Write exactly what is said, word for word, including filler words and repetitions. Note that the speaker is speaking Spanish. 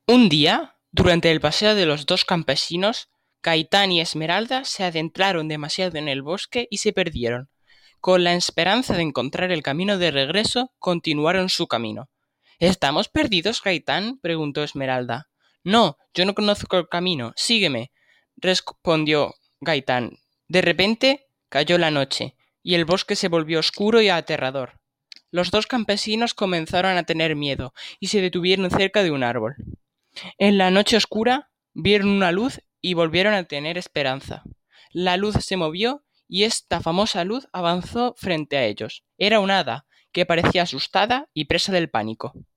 Un día, durante el paseo de los dos campesinos, Gaitán y Esmeralda se adentraron demasiado en el bosque y se perdieron. Con la esperanza de encontrar el camino de regreso, continuaron su camino. ¿Estamos perdidos, Gaitán?, preguntó Esmeralda. No, yo no conozco el camino. Sígueme, respondió Gaitán. De repente cayó la noche, y el bosque se volvió oscuro y aterrador. Los dos campesinos comenzaron a tener miedo, y se detuvieron cerca de un árbol. En la noche oscura vieron una luz y volvieron a tener esperanza. La luz se movió y esta famosa luz avanzó frente a ellos. Era un hada, que parecía asustada y presa del pánico.